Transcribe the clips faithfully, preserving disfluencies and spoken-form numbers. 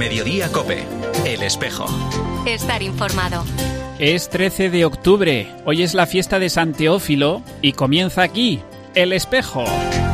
Mediodía COPE, El Espejo. Estar informado. Es trece de octubre, hoy es la fiesta de San Teófilo y comienza aquí, El Espejo.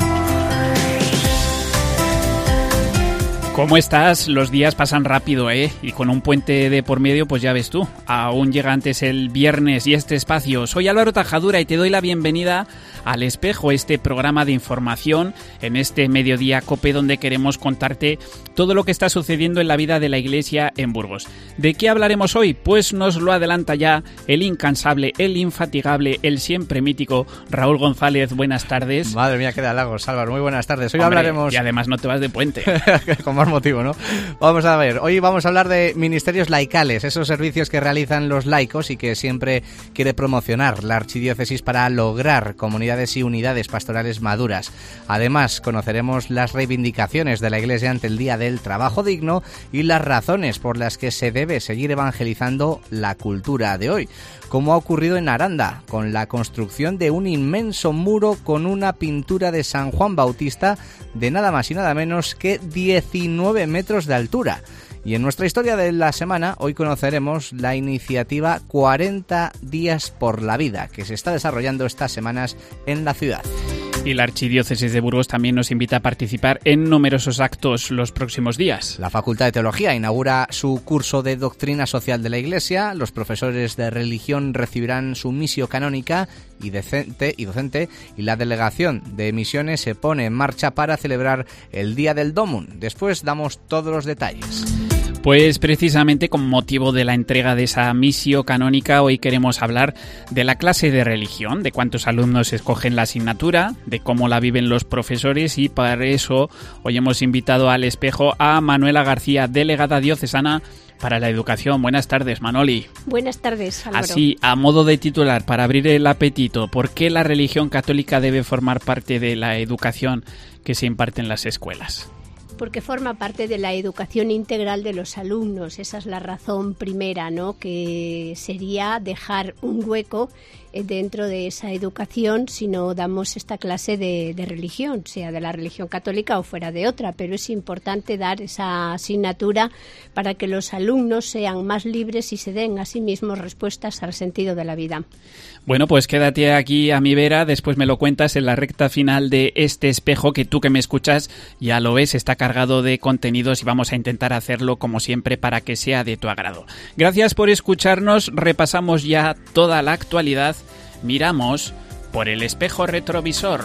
¿Cómo estás? Los días pasan rápido, ¿eh? Y con un puente de por medio, pues ya ves tú, aún llega antes el viernes y este espacio. Soy Álvaro Tajadura y te doy la bienvenida al Espejo, este programa de información en este Mediodía COPE donde queremos contarte todo lo que está sucediendo en la vida de la Iglesia en Burgos. ¿De qué hablaremos hoy? Pues nos lo adelanta ya el incansable, el infatigable, el siempre mítico Raúl González. Buenas tardes. Madre mía, qué de halagos, Álvaro. Muy buenas tardes. Hoy Hombre, hablaremos... Y además no te vas de puente. Con más motivo, ¿no? Vamos a ver, hoy vamos a hablar de ministerios laicales, esos servicios que realizan los laicos y que siempre quiere promocionar la archidiócesis para lograr comunidades y unidades pastorales maduras. Además, conoceremos las reivindicaciones de la Iglesia ante el Día del Trabajo Digno y las razones por las que se debe seguir evangelizando la cultura de hoy, como ha ocurrido en Aranda, con la construcción de un inmenso muro con una pintura de San Juan Bautista de nada más y nada menos que diecinueve metros de altura. Y en nuestra historia de la semana, hoy conoceremos la iniciativa cuarenta días por la vida, que se está desarrollando estas semanas en la ciudad. Y la Archidiócesis de Burgos también nos invita a participar en numerosos actos los próximos días. La Facultad de Teología inaugura su curso de Doctrina Social de la Iglesia, los profesores de religión recibirán su misio canónica y docente, y docente, y la Delegación de Misiones se pone en marcha para celebrar el Día del Domum. Después damos todos los detalles. Pues precisamente con motivo de la entrega de esa misio canónica, hoy queremos hablar de la clase de religión, de cuántos alumnos escogen la asignatura, de cómo la viven los profesores, y para eso hoy hemos invitado al Espejo a Manuela García, delegada diocesana para la educación. Buenas tardes, Manoli. Buenas tardes, Álvaro. Así, a modo de titular, para abrir el apetito, ¿por qué la religión católica debe formar parte de la educación que se imparte en las escuelas? Porque forma parte de la educación integral de los alumnos. Esa es la razón primera, ¿no? Que sería dejar un hueco dentro de esa educación si no damos esta clase de, de religión, sea de la religión católica o fuera de otra, pero es importante dar esa asignatura para que los alumnos sean más libres y se den a sí mismos respuestas al sentido de la vida. Bueno, pues quédate aquí a mi vera, después me lo cuentas en la recta final de este Espejo, que tú que me escuchas ya lo ves, está cargado de contenidos y vamos a intentar hacerlo como siempre para que sea de tu agrado. Gracias por escucharnos, repasamos ya toda la actualidad. Miramos por el espejo retrovisor.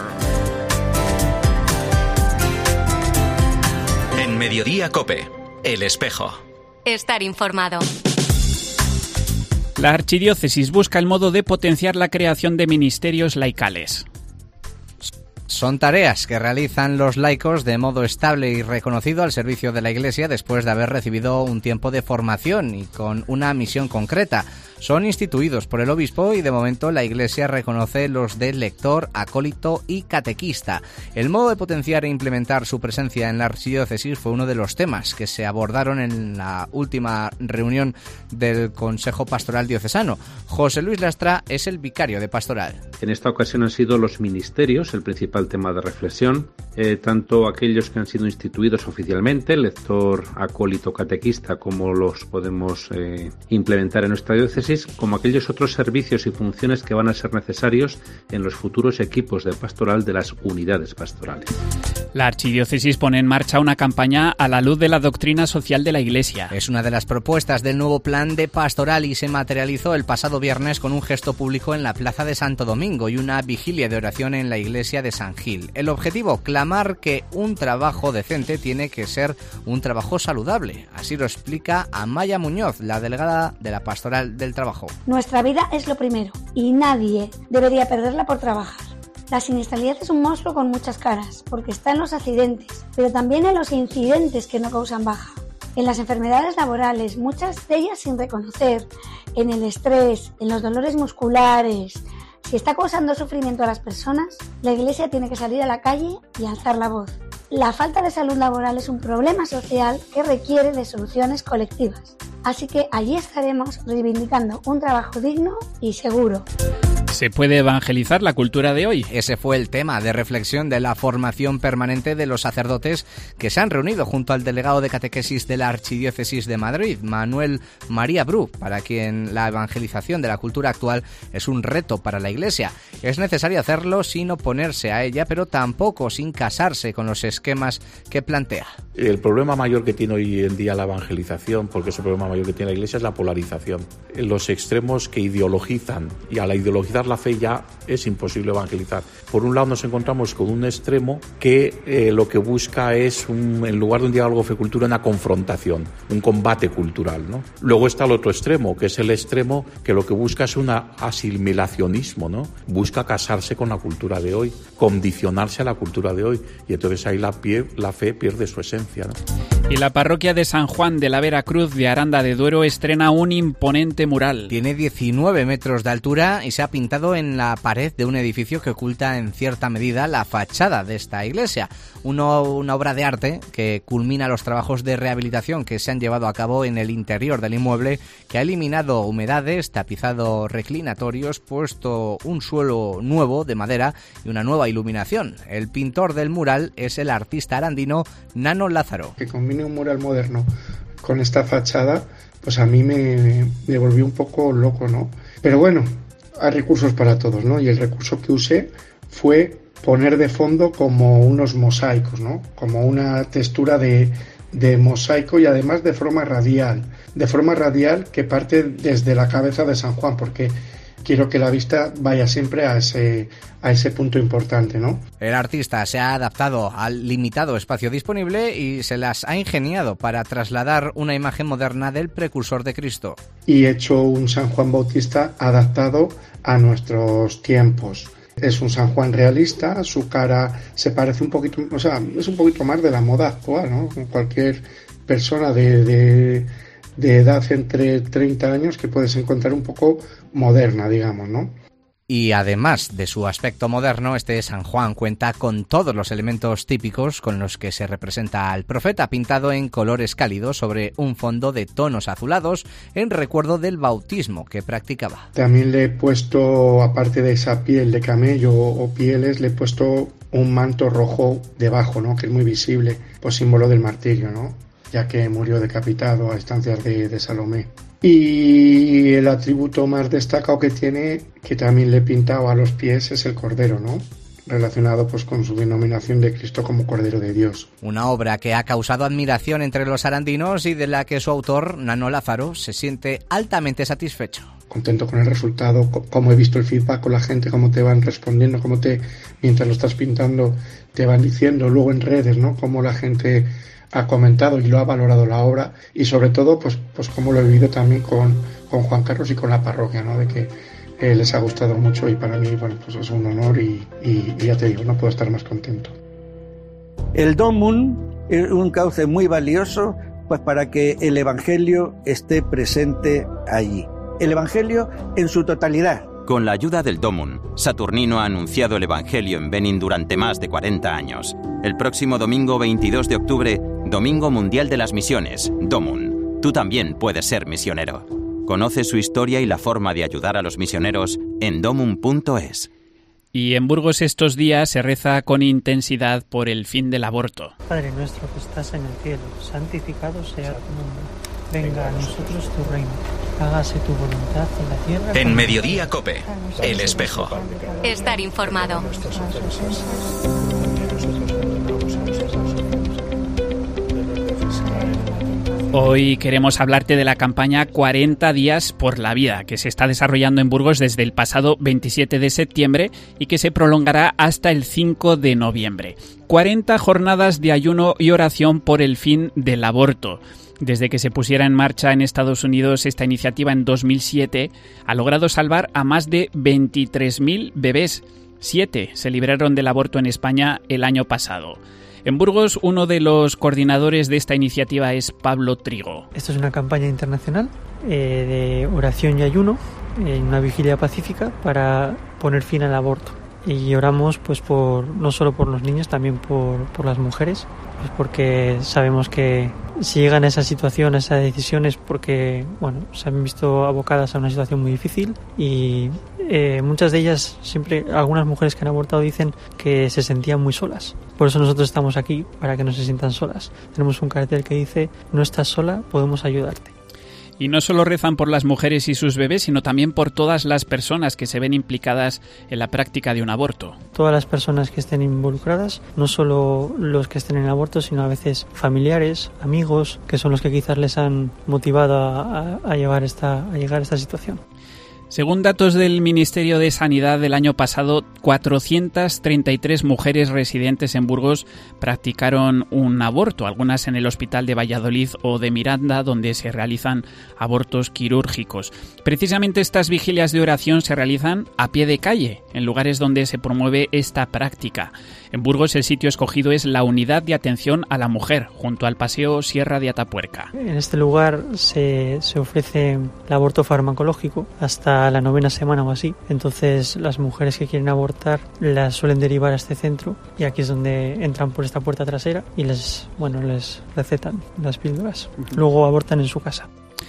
En Mediodía COPE, El Espejo. Estar informado. La Archidiócesis busca el modo de potenciar la creación de ministerios laicales. Son tareas que realizan los laicos de modo estable y reconocido al servicio de la Iglesia después de haber recibido un tiempo de formación y con una misión concreta. Son instituidos por el obispo y de momento la Iglesia reconoce los de lector, acólito y catequista. El modo de potenciar e implementar su presencia en la archidiócesis fue uno de los temas que se abordaron en la última reunión del Consejo Pastoral Diocesano. José Luis Lastra es el vicario de pastoral. En esta ocasión han sido los ministerios el principal tema de reflexión, eh, tanto aquellos que han sido instituidos oficialmente, lector, acólito, catequista, como los podemos eh, implementar en nuestra diócesis, como aquellos otros servicios y funciones que van a ser necesarios en los futuros equipos de pastoral de las unidades pastorales. La Archidiócesis pone en marcha una campaña a la luz de la doctrina social de la Iglesia. Es una de las propuestas del nuevo plan de pastoral y se materializó el pasado viernes con un gesto público en la Plaza de Santo Domingo y una vigilia de oración en la iglesia de San Gil. El objetivo, clamar que un trabajo decente tiene que ser un trabajo saludable. Así lo explica Amaya Muñoz, la delegada de la Pastoral del Trabajo. Nuestra vida es lo primero y nadie debería perderla por trabajar. La siniestralidad es un monstruo con muchas caras, porque está en los accidentes, pero también en los incidentes que no causan baja. En las enfermedades laborales, muchas de ellas sin reconocer, en el estrés, en los dolores musculares. Si está causando sufrimiento a las personas, la Iglesia tiene que salir a la calle y alzar la voz. La falta de salud laboral es un problema social que requiere de soluciones colectivas. Así que allí estaremos reivindicando un trabajo digno y seguro. ¿Se puede evangelizar la cultura de hoy? Ese fue el tema de reflexión de la formación permanente de los sacerdotes que se han reunido junto al delegado de catequesis de la Archidiócesis de Madrid, Manuel María Bru, para quien la evangelización de la cultura actual es un reto para la Iglesia. Es necesario hacerlo sin oponerse a ella, pero tampoco sin casarse con los esquemas que plantea. El problema mayor que tiene hoy en día la evangelización, porque es el problema mayor que tiene la Iglesia, es la polarización. Los extremos que ideologizan, y a la ideologizar la fe ya es imposible evangelizar. Por un lado nos encontramos con un extremo que eh, lo que busca es, un, en lugar de un diálogo fe-cultura, una confrontación, un combate cultural, ¿no? Luego está el otro extremo, que es el extremo que lo que busca es un asimilacionismo, ¿no? Busca casarse con la cultura de hoy, condicionarse a la cultura de hoy, y entonces ahí la, pie, la fe pierde su esencia, ¿no? Y la parroquia de San Juan de la Vera Cruz de Aranda de Duero estrena un imponente mural. Tiene diecinueve metros de altura y se ha pintado en la pared de un edificio que oculta en cierta medida la fachada de esta iglesia. Uno, una obra de arte que culmina los trabajos de rehabilitación que se han llevado a cabo en el interior del inmueble, que ha eliminado humedades, tapizado reclinatorios, puesto un suelo nuevo de madera y una nueva iluminación. El pintor del mural es el artista arandino Nano Lázaro. Que combine un mural moderno con esta fachada, pues a mí me, me volvió un poco loco, ¿no? Pero bueno, hay recursos para todos, ¿no? Y el recurso que usé fue poner de fondo como unos mosaicos, ¿no? Como una textura de, de mosaico y además de forma radial. De forma radial que parte desde la cabeza de San Juan, porque quiero que la vista vaya siempre a ese, a ese punto importante, ¿no? El artista se ha adaptado al limitado espacio disponible y se las ha ingeniado para trasladar una imagen moderna del precursor de Cristo. Y he hecho un San Juan Bautista adaptado a nuestros tiempos. Es un San Juan realista, su cara se parece un poquito, o sea, es un poquito más de la moda actual, ¿no? Cualquier persona de... de de edad entre treinta años que puedes encontrar un poco moderna, digamos, ¿no? Y además de su aspecto moderno, este San Juan cuenta con todos los elementos típicos con los que se representa al profeta, pintado en colores cálidos sobre un fondo de tonos azulados en recuerdo del bautismo que practicaba. También le he puesto, aparte de esa piel de camello o pieles, le he puesto un manto rojo debajo, ¿no? Que es muy visible, pues símbolo del martirio, ¿no? Ya que murió decapitado a instancias de, de Salomé. Y el atributo más destacado que tiene, que también le he pintado a los pies, es el cordero, ¿no? Relacionado pues con su denominación de Cristo como Cordero de Dios. Una obra que ha causado admiración entre los arandinos y de la que su autor, Nano Lázaro, se siente altamente satisfecho. Contento con el resultado, cómo he visto el feedback con la gente, cómo te van respondiendo, cómo te, mientras lo estás pintando, te van diciendo, luego en redes, ¿no? Cómo la gente ha comentado y lo ha valorado la obra, y sobre todo pues pues como lo he vivido también con, con Juan Carlos y con la parroquia, ¿no? De que eh, les ha gustado mucho, y para mí bueno pues es un honor y, y, y ya te digo, no puedo estar más contento. El Domum es un cauce muy valioso pues para que el Evangelio esté presente allí. El Evangelio en su totalidad. Con la ayuda del Domum, Saturnino ha anunciado el Evangelio en Benín durante más de cuarenta años. El próximo domingo veintidós de octubre, Domingo Mundial de las Misiones, Domum. Tú también puedes ser misionero. Conoce su historia y la forma de ayudar a los misioneros en domum punto es. Y en Burgos estos días se reza con intensidad por el fin del aborto. Padre nuestro que estás en el cielo, santificado sea tu nombre. Venga a nosotros tu reino. Hágase tu voluntad en la tierra. En Mediodía COPE, El Espejo. Estar informado. Hoy queremos hablarte de la campaña cuarenta días por la vida, que se está desarrollando en Burgos desde el pasado veintisiete de septiembre y que se prolongará hasta el cinco de noviembre. cuarenta jornadas de ayuno y oración por el fin del aborto. Desde que se pusiera en marcha en Estados Unidos esta iniciativa en dos mil siete, ha logrado salvar a más de veintitrés mil bebés. Siete se libraron del aborto en España el año pasado. En Burgos, uno de los coordinadores de esta iniciativa es Pablo Trigo. Esto es una campaña internacional eh, de oración y ayuno, en una vigilia pacífica para poner fin al aborto. Y oramos pues por no solo por los niños, también por, por las mujeres, pues porque sabemos que si llegan a esa situación, a esa decisión, es porque bueno, se han visto abocadas a una situación muy difícil y eh, muchas de ellas, siempre algunas mujeres que han abortado dicen que se sentían muy solas. Por eso nosotros estamos aquí, para que no se sientan solas. Tenemos un cartel que dice: no estás sola, podemos ayudarte. Y no solo rezan por las mujeres y sus bebés, sino también por todas las personas que se ven implicadas en la práctica de un aborto. Todas las personas que estén involucradas, no solo los que estén en el aborto, sino a veces familiares, amigos, que son los que quizás les han motivado a, a, a, llevar esta, a llegar a esta situación. Según datos del Ministerio de Sanidad del año pasado, cuatrocientas treinta y tres mujeres residentes en Burgos practicaron un aborto, algunas en el Hospital de Valladolid o de Miranda, donde se realizan abortos quirúrgicos. Precisamente estas vigilias de oración se realizan a pie de calle, en lugares donde se promueve esta práctica. En Burgos el sitio escogido es la Unidad de Atención a la Mujer, junto al Paseo Sierra de Atapuerca. En este lugar se, se ofrece el aborto farmacológico hasta la novena semana o así. Entonces las mujeres que quieren abortar las suelen derivar a este centro, y aquí es donde entran por esta puerta trasera y les, bueno, les recetan las píldoras. Luego abortan en su casa.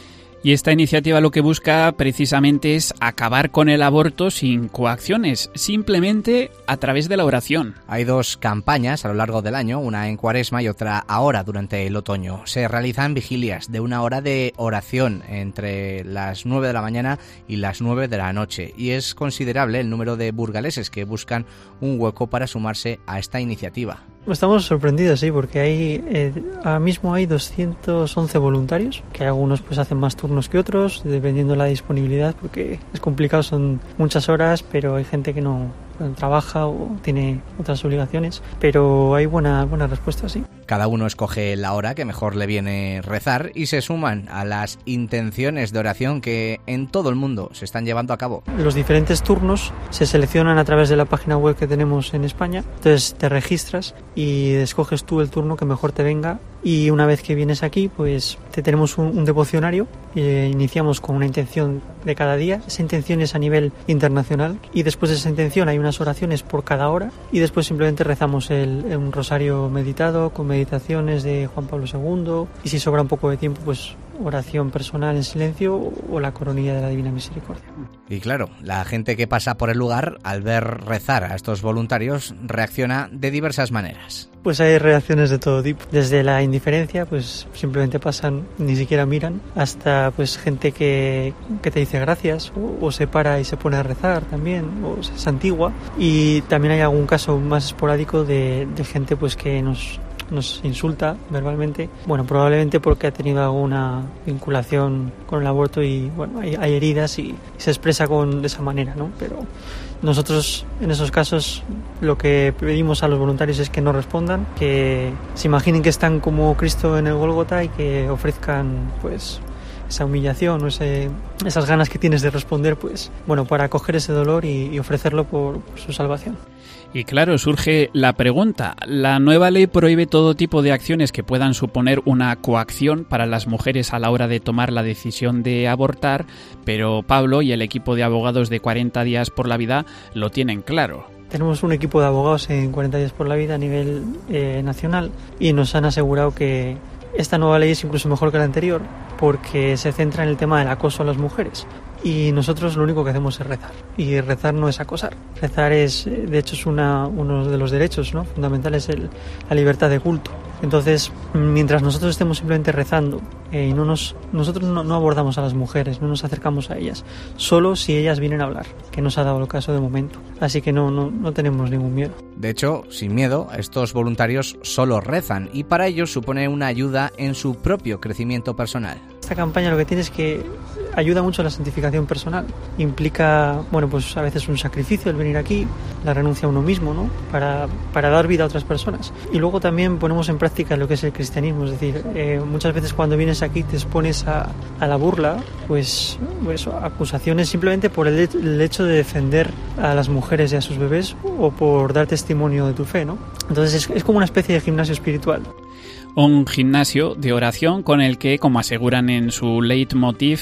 Y esta iniciativa lo que busca precisamente es acabar con el aborto sin coacciones, simplemente a través de la oración. Hay dos campañas a lo largo del año, una en Cuaresma y otra ahora durante el otoño. Se realizan vigilias de una hora de oración entre las nueve de la mañana y las nueve de la noche, y es considerable el número de burgaleses que buscan un hueco para sumarse a esta iniciativa. Estamos sorprendidos, sí, porque hay eh, ahora mismo hay doscientos once voluntarios, que algunos pues hacen más turnos que otros, dependiendo de la disponibilidad, porque es complicado, son muchas horas, pero hay gente que no trabaja o tiene otras obligaciones, pero hay buena, buena respuesta, sí. Cada uno escoge la hora que mejor le viene rezar y se suman a las intenciones de oración que en todo el mundo se están llevando a cabo. Los diferentes turnos se seleccionan a través de la página web que tenemos en España, entonces te registras y escoges tú el turno que mejor te venga, y una vez que vienes aquí pues te tenemos un, un devocionario. Eh, iniciamos con una intención de cada día, esa intención es a nivel internacional, y después de esa intención hay unas oraciones por cada hora, y después simplemente rezamos el, el, un rosario meditado con meditaciones de Juan Pablo segundo, y si sobra un poco de tiempo pues oración personal en silencio o la coronilla de la Divina Misericordia. Y claro, la gente que pasa por el lugar al ver rezar a estos voluntarios reacciona de diversas maneras. Pues hay reacciones de todo tipo, desde la indiferencia, pues simplemente pasan, ni siquiera miran, hasta pues gente que, que te dice gracias, o, o se para y se pone a rezar también, o se santigua, y también hay algún caso más esporádico de, de gente pues que nos nos insulta verbalmente, bueno, probablemente porque ha tenido alguna vinculación con el aborto y bueno, hay, hay heridas y, y se expresa con de esa manera, ¿no? Pero nosotros en esos casos lo que pedimos a los voluntarios es que no respondan, que se imaginen que están como Cristo en el Gólgota y que ofrezcan pues esa humillación o ese, esas ganas que tienes de responder, pues bueno, para acoger ese dolor y, y ofrecerlo por, por su salvación. Y claro, surge la pregunta. La nueva ley prohíbe todo tipo de acciones que puedan suponer una coacción para las mujeres a la hora de tomar la decisión de abortar, pero Pablo y el equipo de abogados de cuarenta días por la vida lo tienen claro. Tenemos un equipo de abogados en cuarenta días por la vida a nivel eh, nacional, y nos han asegurado que esta nueva ley es incluso mejor que la anterior porque se centra en el tema del acoso a las mujeres. Y nosotros lo único que hacemos es rezar. Y rezar no es acosar. Rezar es, de hecho, es una, uno de los derechos, ¿no?, fundamentales, el, la libertad de culto. Entonces, mientras nosotros estemos simplemente rezando, eh, y no nos, nosotros no, no abordamos a las mujeres, no nos acercamos a ellas, solo si ellas vienen a hablar, que nos ha dado el caso de momento. Así que no, no, no tenemos ningún miedo. De hecho, sin miedo, estos voluntarios solo rezan, y para ellos supone una ayuda en su propio crecimiento personal. Esta campaña lo que tiene es que ayuda mucho a la santificación personal. Implica, bueno, pues a veces un sacrificio el venir aquí, la renuncia a uno mismo, ¿no?, para, para dar vida a otras personas. Y luego también ponemos en práctica lo que es el cristianismo, es decir, eh, muchas veces cuando vienes aquí te expones a, a la burla, pues, pues acusaciones simplemente por el, el hecho de defender a las mujeres y a sus bebés, o por dar testimonio de tu fe, ¿no? Entonces es, es como una especie de gimnasio espiritual. Un gimnasio de oración con el que, como aseguran en su leitmotiv, inicia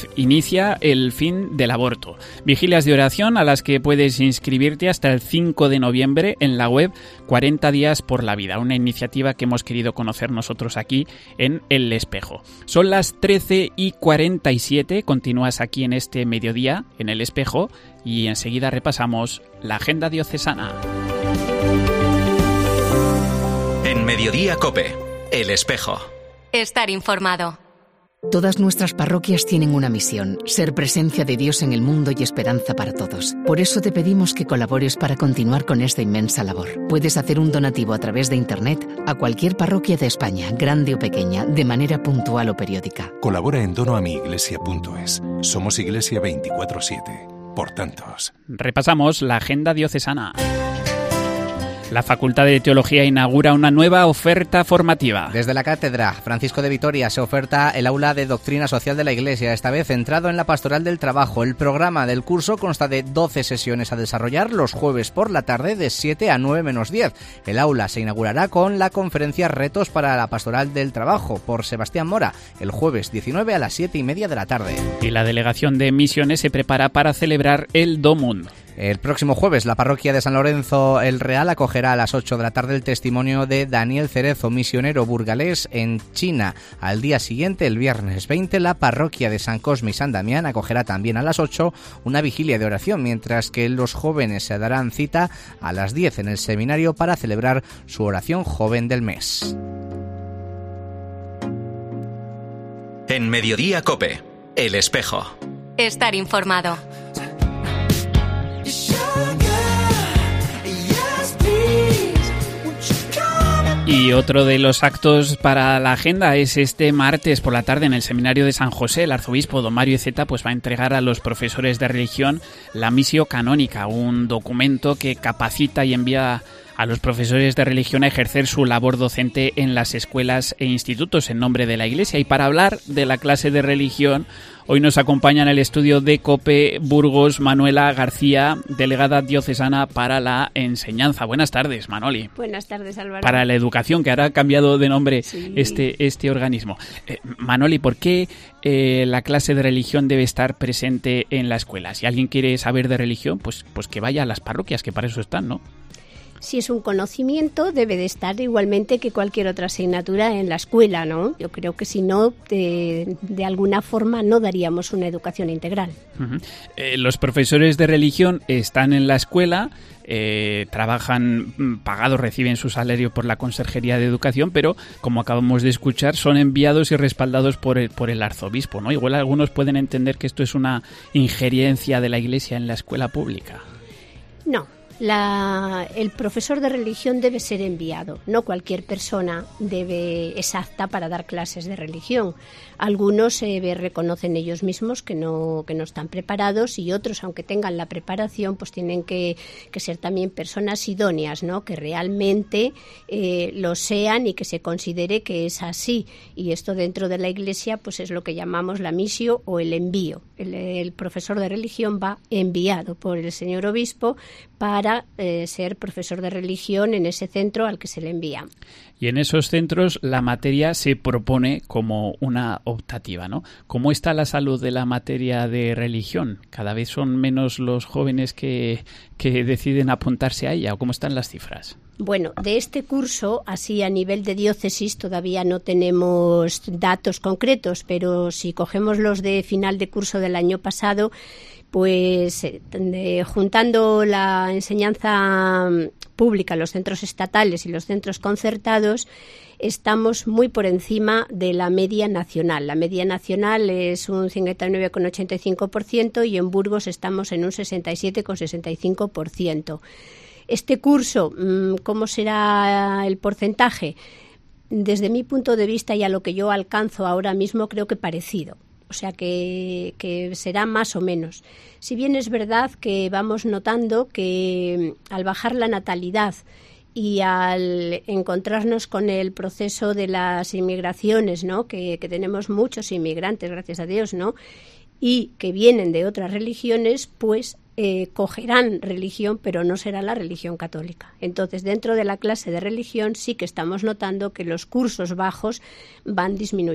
inicia el fin del aborto. Vigilias de oración a las que puedes inscribirte hasta el cinco de noviembre en la web cuarenta días por la vida, una iniciativa que hemos querido conocer nosotros aquí en El Espejo. Son las trece y cuarenta y siete, continúas aquí en este mediodía en El Espejo y enseguida repasamos la agenda diocesana. En Mediodía COPE, El Espejo. Estar informado. Todas nuestras parroquias tienen una misión, ser presencia de Dios en el mundo y esperanza para todos. Por eso te pedimos que colabores para continuar con esta inmensa labor. Puedes hacer un donativo a través de Internet a cualquier parroquia de España, grande o pequeña, de manera puntual o periódica. Colabora en donoamiglesia punto es. Somos Iglesia veinticuatro siete. Por tantos. Repasamos la agenda diocesana. La Facultad de Teología inaugura una nueva oferta formativa. Desde la Cátedra Francisco de Vitoria se oferta el aula de Doctrina Social de la Iglesia, esta vez centrado en la pastoral del trabajo. El programa del curso consta de doce sesiones a desarrollar los jueves por la tarde de siete a nueve menos diez. El aula se inaugurará con la conferencia Retos para la Pastoral del Trabajo por Sebastián Mora, el jueves diecinueve a las siete y media de la tarde. Y la Delegación de Misiones se prepara para celebrar el Domum. El próximo jueves, la parroquia de San Lorenzo el Real acogerá a las ocho de la tarde el testimonio de Daniel Cerezo, misionero burgalés en China. Al día siguiente, el viernes veinte, la parroquia de San Cosme y San Damián acogerá también a las ocho una vigilia de oración, mientras que los jóvenes se darán cita a las diez en el seminario para celebrar su oración joven del mes. En Mediodía COPE, El Espejo. Estar informado. Y otro de los actos para la agenda es este martes por la tarde en el Seminario de San José. El arzobispo don Mario Iceta pues va a entregar a los profesores de religión la Missio Canónica, un documento que capacita y envía a los profesores de religión a ejercer su labor docente en las escuelas e institutos en nombre de la Iglesia. Y para hablar de la clase de religión, hoy nos acompaña en el estudio de COPE Burgos Manuela García, delegada diocesana para la enseñanza. Buenas tardes, Manoli. Buenas tardes, Álvaro. Para la educación, que ahora ha cambiado de nombre sí. este, este organismo. Eh, Manoli, ¿por qué eh, la clase de religión debe estar presente en la escuela? Si alguien quiere saber de religión, pues, pues que vaya a las parroquias, que para eso están, ¿no? Si es un conocimiento, debe de estar igualmente que cualquier otra asignatura en la escuela, ¿no? Yo creo que si no, de, de alguna forma no daríamos una educación integral. Uh-huh. Eh, los profesores de religión están en la escuela, eh, trabajan pagados, reciben su salario por la Conserjería de Educación, pero como acabamos de escuchar, son enviados y respaldados por el, por el arzobispo, ¿no? Igual algunos pueden entender que esto es una injerencia de la Iglesia en la escuela pública. No. La, el profesor de religión debe ser enviado, no cualquier persona debe es apta para dar clases de religión. Algunos eh, reconocen ellos mismos que no, que no están preparados y otros, aunque tengan la preparación, pues tienen que, que ser también personas idóneas, ¿no? Que realmente eh, lo sean y que se considere que es así. Y esto dentro de la Iglesia pues es lo que llamamos la missio o el envío. El, el profesor de religión va enviado por el señor obispo para eh, ser profesor de religión en ese centro al que se le envía. Y en esos centros la materia se propone como una optativa, ¿no? ¿Cómo está la salud de la materia de religión? ¿Cada vez son menos los jóvenes que, que deciden apuntarse a ella? ¿O cómo están las cifras? Bueno, de este curso, así a nivel de diócesis, todavía no tenemos datos concretos, pero si cogemos los de final de curso del año pasado, pues eh, juntando la enseñanza pública, los centros estatales y los centros concertados, estamos muy por encima de la media nacional. La media nacional es un cincuenta y nueve coma ochenta y cinco por ciento y en Burgos estamos en un sesenta y siete coma sesenta y cinco por ciento. Este curso, ¿cómo será el porcentaje? Desde mi punto de vista y a lo que yo alcanzo ahora mismo, creo que parecido. O sea que, que será más o menos. Si bien es verdad que vamos notando que al bajar la natalidad y al encontrarnos con el proceso de las inmigraciones, ¿no? Que, que tenemos muchos inmigrantes, gracias a Dios, ¿no? Y que vienen de otras religiones, pues eh, cogerán religión, pero no será la religión católica. Entonces, dentro de la clase de religión sí que estamos notando que los cursos bajos van disminuyendo.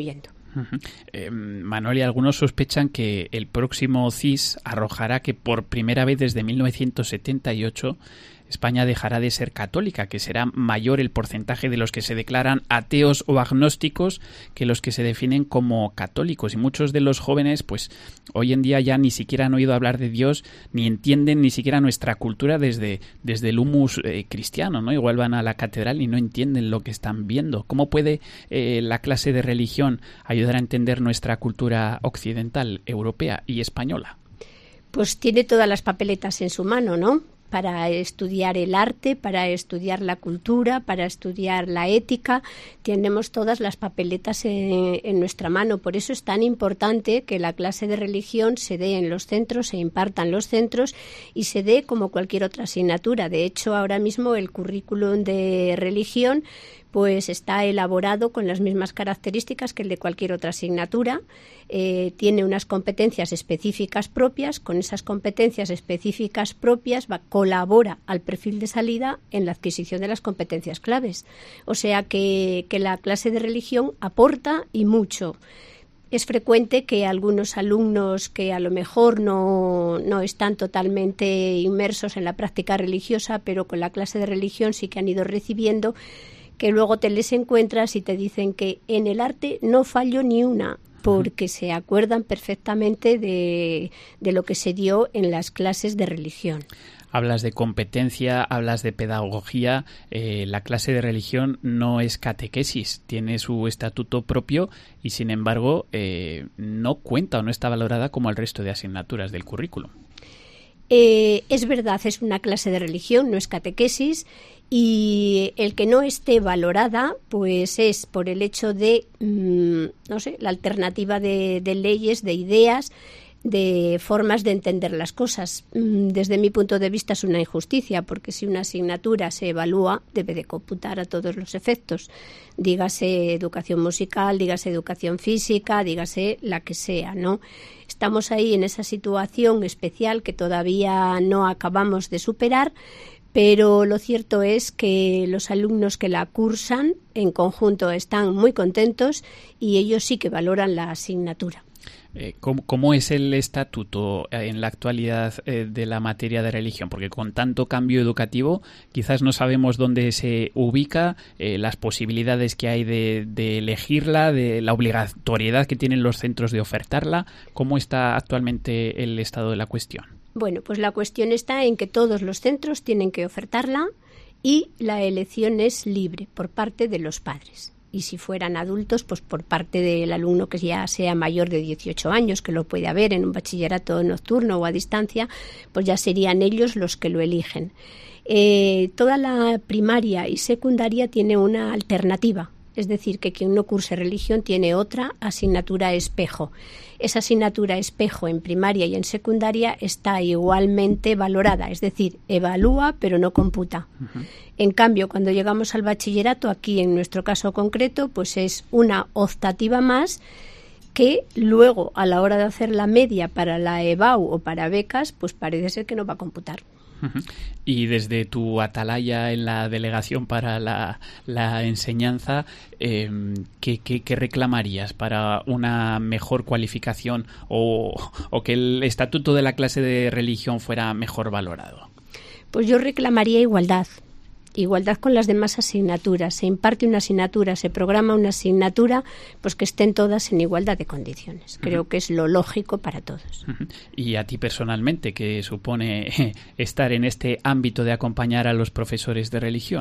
Uh-huh. Eh, Manuel, y algunos sospechan que el próximo C I S arrojará que por primera vez desde mil novecientos setenta y ocho España dejará de ser católica, que será mayor el porcentaje de los que se declaran ateos o agnósticos que los que se definen como católicos. Y muchos de los jóvenes, pues hoy en día ya ni siquiera han oído hablar de Dios, ni entienden ni siquiera nuestra cultura desde, desde el humus eh, cristiano, ¿no? Igual van a la catedral y no entienden lo que están viendo. ¿Cómo puede eh, la clase de religión ayudar a entender nuestra cultura occidental, europea y española? Pues tiene todas las papeletas en su mano, ¿no? Para estudiar el arte, para estudiar la cultura, para estudiar la ética. Tenemos todas las papeletas en, en nuestra mano. Por eso es tan importante que la clase de religión se dé en los centros, se imparta en los centros y se dé como cualquier otra asignatura. De hecho, ahora mismo el currículum de religión pues está elaborado con las mismas características que el de cualquier otra asignatura. Eh, tiene unas competencias específicas propias. Con esas competencias específicas propias va, colabora al perfil de salida en la adquisición de las competencias claves. O sea que, que la clase de religión aporta y mucho. Es frecuente que algunos alumnos que a lo mejor no, no están totalmente inmersos en la práctica religiosa, pero con la clase de religión sí que han ido recibiendo, que luego te les encuentras y te dicen que en el arte no falló ni una, porque uh-huh. se acuerdan perfectamente de, de lo que se dio en las clases de religión. Hablas de competencia, hablas de pedagogía. Eh, la clase de religión no es catequesis, tiene su estatuto propio y, sin embargo, eh, no cuenta o no está valorada como el resto de asignaturas del currículum. Eh, es verdad, es una clase de religión, no es catequesis, y el que no esté valorada pues es por el hecho de, mmm, no sé, la alternativa de, de leyes, de ideas, de formas de entender las cosas. Desde mi punto de vista es una injusticia, porque si una asignatura se evalúa, debe de computar a todos los efectos. Dígase educación musical, dígase educación física, dígase la que sea, ¿no? Estamos ahí en esa situación especial que todavía no acabamos de superar, pero lo cierto es que los alumnos que la cursan en conjunto están muy contentos y ellos sí que valoran la asignatura. Eh, ¿cómo, ¿Cómo es el estatuto en la actualidad eh, de la materia de religión? Porque con tanto cambio educativo quizás no sabemos dónde se ubica, eh, las posibilidades que hay de, de elegirla, de la obligatoriedad que tienen los centros de ofertarla. ¿Cómo está actualmente el estado de la cuestión? Bueno, pues la cuestión está en que todos los centros tienen que ofertarla y la elección es libre por parte de los padres. Y si fueran adultos, pues por parte del alumno que ya sea mayor de dieciocho años, que lo puede haber en un bachillerato nocturno o a distancia, pues ya serían ellos los que lo eligen. Eh, toda la primaria y secundaria tiene una alternativa. Es decir, que quien no curse religión tiene otra asignatura espejo. Esa asignatura espejo en primaria y en secundaria está igualmente valorada, es decir, evalúa pero no computa. Uh-huh. En cambio, cuando llegamos al bachillerato, aquí en nuestro caso concreto, pues es una optativa más que luego a la hora de hacer la media para la E B A U o para becas, pues parece ser que no va a computar. Y desde tu atalaya en la delegación para la, la enseñanza, eh, ¿qué, qué, ¿qué reclamarías para una mejor cualificación o, o que el estatuto de la clase de religión fuera mejor valorado? Pues yo reclamaría igualdad. Igualdad con las demás asignaturas. Se imparte una asignatura, se programa una asignatura, pues que estén todas en igualdad de condiciones. Creo uh-huh. que es lo lógico para todos. Uh-huh. Y a ti personalmente, ¿qué supone estar en este ámbito de acompañar a los profesores de religión?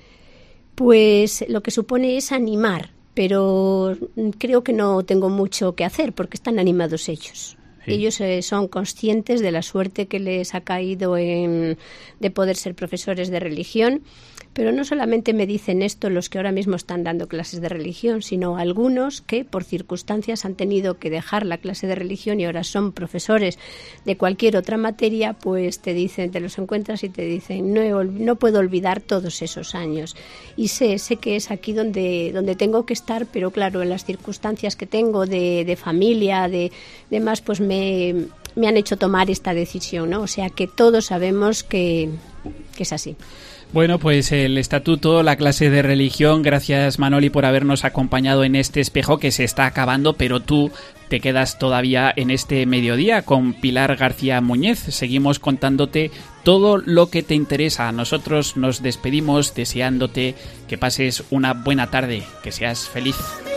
Pues lo que supone es animar, pero creo que no tengo mucho que hacer porque están animados ellos. Sí. Ellos eh, son conscientes de la suerte que les ha caído en, de poder ser profesores de religión, pero no solamente me dicen esto los que ahora mismo están dando clases de religión, sino algunos que por circunstancias han tenido que dejar la clase de religión y ahora son profesores de cualquier otra materia, pues te dicen, te los encuentras y te dicen, no, he, no puedo olvidar todos esos años. Y sé, sé que es aquí donde, donde tengo que estar, pero claro, en las circunstancias que tengo de, de familia, de demás, pues me, me han hecho tomar esta decisión, ¿no? O sea que todos sabemos que, que es así. Bueno, pues el estatuto, la clase de religión, gracias Manoli por habernos acompañado en este espejo que se está acabando, pero tú te quedas todavía en este mediodía con Pilar García Muñez. Seguimos contándote todo lo que te interesa. Nosotros nos despedimos deseándote que pases una buena tarde, que seas feliz.